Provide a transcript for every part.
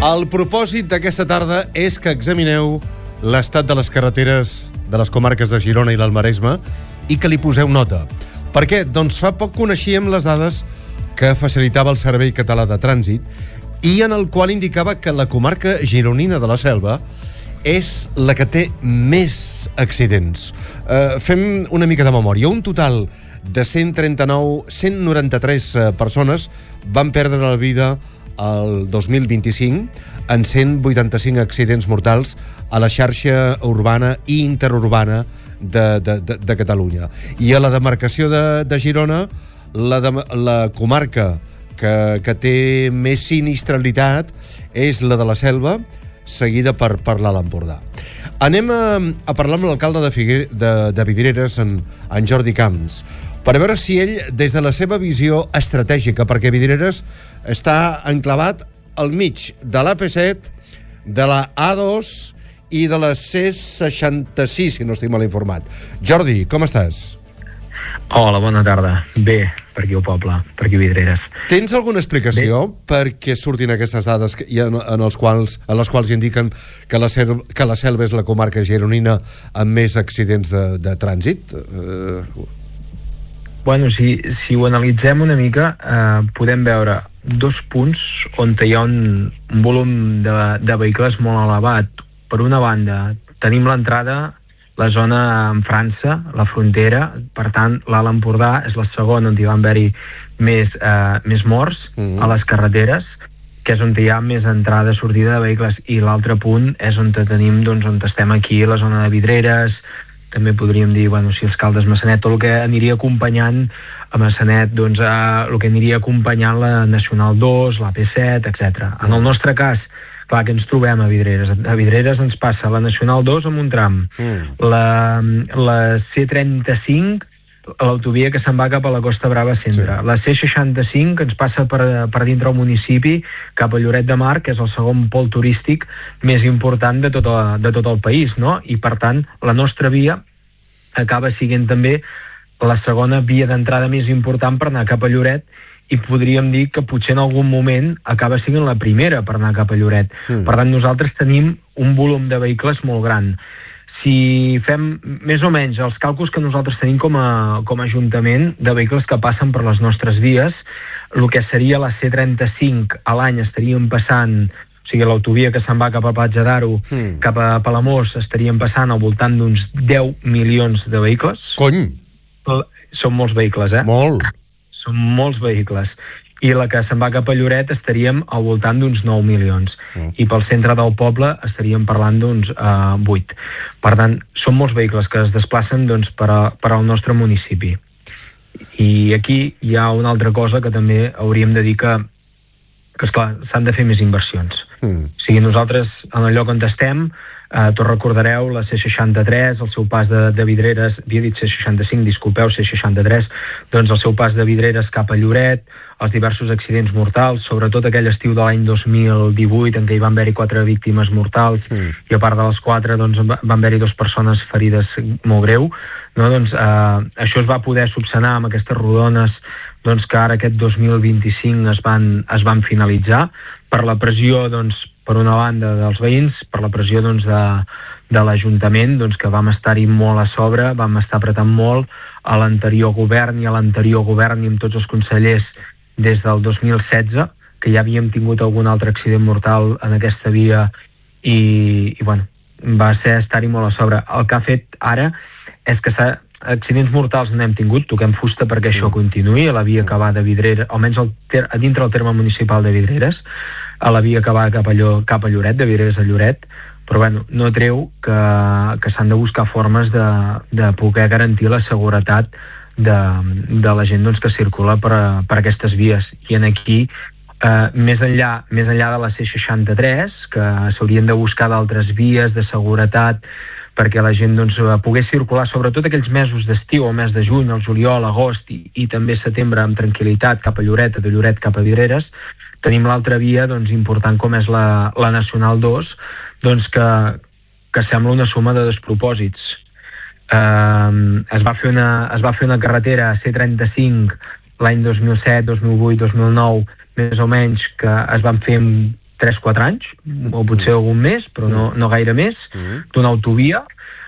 El propòsit d'aquesta tarda és que examineu l'estat de les carreteres de les comarques de Girona i l'Alt Maresme i que li poseu nota. Per què? Doncs fa poc coneixíem les dades que facilitava el Servei Català de Trànsit i en el qual indicava que la comarca gironina de la Selva és la que té més accidents. Fem una mica de memòria. Un total de 193 persones van perdre la vida el 2025 en 185 accidents mortals a la xarxa urbana i interurbana de Catalunya. I a la demarcació de Girona, la comarca que té més sinistralitat és la de la Selva, seguida per l'Alt Empordà. Anem a parlar amb l'alcalde de Vidreres, en Jordi Camps, per veure si ell, des de la seva visió estratègica, perquè Vidreres està enclavat al mig de l'AP7, de la A2 i de la C66, si no estic mal informat. Jordi, com estàs? Hola, bona tarda. Bé, per aquí al poble, per aquí Vidreres. Tens alguna explicació per què surtin aquestes dades en les quals indiquen que la Selva és la comarca gironina amb més accidents de trànsit? Bueno, si ho analitzem una mica, podem veure dos punts on hi ha un volum de vehicles molt elevat. Per una banda, tenim l'entrada, la zona amb França, la frontera, per tant, l'Alt Empordà és la segona on hi van haver-hi més morts a les carreteres, que és on hi ha més entrada i sortida de vehicles, i l'altre punt és on tenim, doncs, on estem aquí, la zona de Vidreres, també podríem dir, bueno, si els Caldes Massanet, tot el que aniria acompanyant a Massanet, doncs, el que aniria acompanyant la Nacional 2, la P7, etc. En el nostre cas, clar, que ens trobem a Vidreres. A Vidreres ens passa la Nacional 2 amb un tram, la C35, l'autovia que se'n va cap a la Costa Brava Centre, la C65 que ens passa per dintre el municipi cap a Lloret de Mar, que és el segon pol turístic més important de tot el país, no? I per tant la nostra via acaba sent també la segona via d'entrada més important per anar cap a Lloret, i podríem dir que potser en algun moment acaba sent la primera per anar cap a Lloret. Per tant, nosaltres tenim un volum de vehicles molt gran. Si fem més o menys els càlculs que nosaltres tenim com a Ajuntament de vehicles que passen per les nostres vies, el que seria la C35 a l'any estaríem passant, o sigui, l'autovia que se'n va cap a Platja d'Aro, cap a Palamós, estaríem passant al voltant d'uns 10 milions de vehicles. Cony! Són molts vehicles, Molt! Són molts vehicles. I la que se'n va cap a Lloret estaríem al voltant d'uns 9 milions. I pel centre del poble estaríem parlant d'uns 8. Per tant, són molts vehicles que es desplacen, doncs, per al nostre municipi. I aquí hi ha una altra cosa que també hauríem de dir que esclar, s'han de fer més inversions. O sigui, nosaltres, en el lloc on estem, tots recordareu la C63, el seu pas de Vidreres, havia dit C65, disculpeu, C63, doncs el seu pas de Vidreres cap a Lloret, els diversos accidents mortals, sobretot aquell estiu de l'any 2018 en què hi van haver-hi 4 víctimes mortals i a part de les 4 doncs, van haver-hi 2 persones ferides molt greu, no? Doncs, això es va poder subsanar amb aquestes rodones doncs, que ara aquest 2025 es van finalitzar per la pressió, doncs, per una banda dels veïns, per la pressió doncs, de l'Ajuntament, doncs, que vam estar-hi molt a sobre, vam estar apretant molt a l'anterior govern i amb tots els consellers des del 2016, que ja havíem tingut algun altre accident mortal en aquesta via i bueno, va ser estar-hi molt a sobre. El que ha fet ara és que accidents mortals n'hem tingut, toquem fusta perquè això continuï a la via que va de Vidreres, almenys a dintre del terme municipal de Vidreres, a la via que va cap a Lloret, de Vidreres a Lloret, però bueno, no treu que s'han de buscar formes de poder garantir la seguretat de la gent doncs, que circula per aquestes vies. I en aquí, més enllà de la C63, que s'haurien de buscar d'altres vies de seguretat perquè la gent doncs, pogués circular, sobretot aquells mesos d'estiu, el mes de juny, el juliol, agost i també setembre amb tranquil·litat cap a Lloret, de Lloret cap a Vidreres. Tenim l'altra via doncs, important com és la Nacional 2, doncs, que sembla una suma de despropòsits. Es va fer una carretera C35 l'any 2007, 2008, 2009, més o menys, que es van fer en 3-4 anys, o potser algun més, però no gaire més, d'una autovia,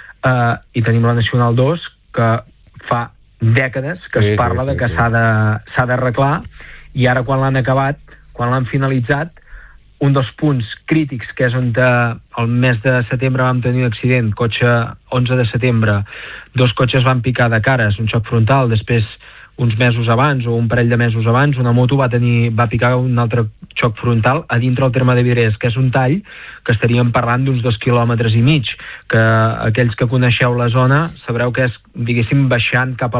i tenim la Nacional 2, que fa dècades que es parla de que s'ha d'arreglar, i ara quan l'han acabat, quan l'han finalitzat, un dels punts crítics, que és on el mes de setembre vam tenir un accident, cotxe 11 de setembre, 2 cotxes van picar de cares, un xoc frontal, després uns mesos abans o un parell de mesos abans una moto va picar un altre xoc frontal a dintre el terme de Vidreres, que és un tall que estaríem parlant d'uns 2,5 quilòmetres, que aquells que coneixeu la zona sabreu que és, diguéssim, baixant cap a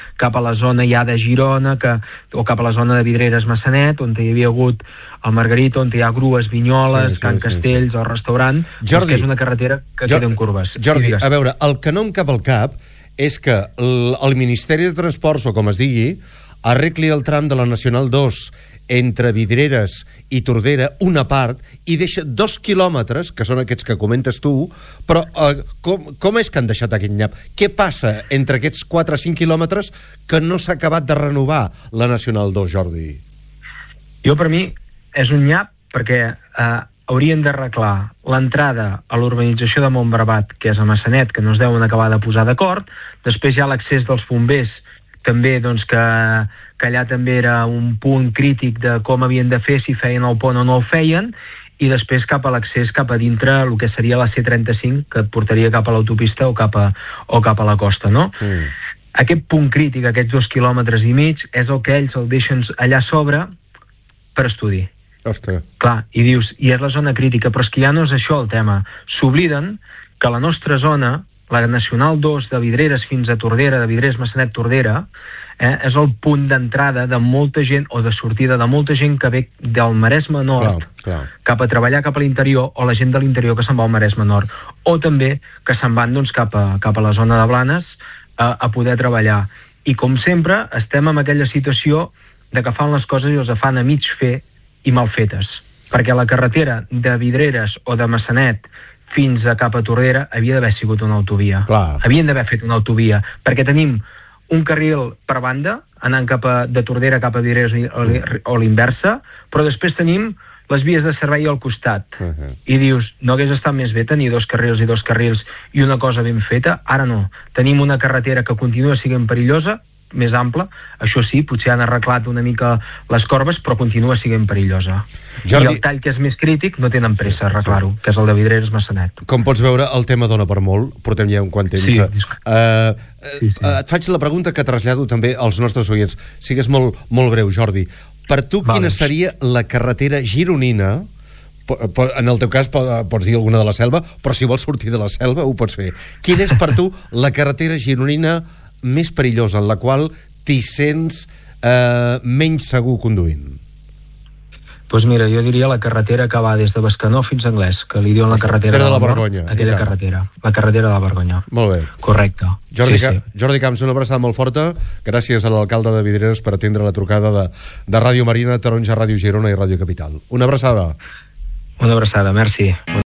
la zona ja de Girona o cap a la zona de Vidreres-Massanet, on hi havia hagut el Margarita, on hi ha grues, Vinyoles, Can Castells, el restaurant, Jordi, que és una carretera que queda en curves. Jordi, a veure, el que no em cap al cap és que el Ministeri de Transports, o com es digui, arregli el tram de la Nacional 2 entre Vidreres i Tordera, una part, i deixa 2 quilòmetres, que són aquests que comentes tu, però com és que han deixat aquest nyap? Què passa entre aquests 4 o 5 quilòmetres que no s'ha acabat de renovar la Nacional 2, Jordi? Jo, per mi, és un nyap perquè haurien d'arreglar l'entrada a l'urbanització de Montbarbat, que és a Massanet, que no es deuen acabar de posar d'acord. Després hi ha l'accés dels bombers, també, doncs, que allà també era un punt crític de com havien de fer, si feien el pont o no el feien, i després cap a l'accés cap a dintre el que seria la C35, que et portaria cap a l'autopista o cap a la costa, no? Aquest punt crític, aquests 2,5 quilòmetres, és el que ells el deixen allà a sobre per estudi. Ostres. Clar, i dius, i és la zona crítica, però és que ja no és això el tema. S'obliden que la nostra zona, la Nacional 2 de Vidreres fins a Tordera, de Vidreres, Massanet, Tordera, és el punt d'entrada de molta gent, o de sortida de molta gent que ve del Maresme Nord cap a treballar cap a l'interior, o la gent de l'interior que se'n va al Maresme Nord, o també que se'n van, doncs, cap a la zona de Blanes a poder treballar. I com sempre estem en aquella situació de que fan les coses i els fan a mig fer i mal fetes, perquè la carretera de Vidreres o de Massanet fins a cap a Tordera havia d'haver sigut una autovia. Havien d'haver fet una autovia, perquè tenim un carril per banda, anant de Tordera cap a Vidreres o l'inversa, però després tenim les vies de servei al costat. I dius, no hagués estat més bé tenir 2 carrils i 2 carrils i una cosa ben feta? Ara no. Tenim una carretera que continua sent perillosa, més ampla, això sí, potser han arreglat una mica les corbes, però continua sent perillosa. I el tall que és més crític no tenen pressa a arreglar-ho, que és el de Vidreres-Massanet. Com pots veure, el tema dona per molt, portem ja un quant temps. Et faig la pregunta que trasllado també als nostres oients. Sigues molt breu, Jordi. Per tu, quina seria la carretera gironina? En el teu cas pots dir alguna de la Selva, però si vols sortir de la Selva ho pots fer. Quina és per tu la carretera gironina més perillosa, en la qual t'hi sents menys segur conduint? Doncs mira, jo diria la carretera que va des de Bescanó fins a Anglès, que li diuen la carretera de la Vergonya. Aquella carretera, la carretera de la Vergonya. Molt bé. Correcte. Jordi Camps, una abraçada molt forta. Gràcies a l'alcalde de Vidreres per atendre la trucada de Ràdio Marina, Taronja, Ràdio Girona i Ràdio Capital. Una abraçada. Una abraçada, merci.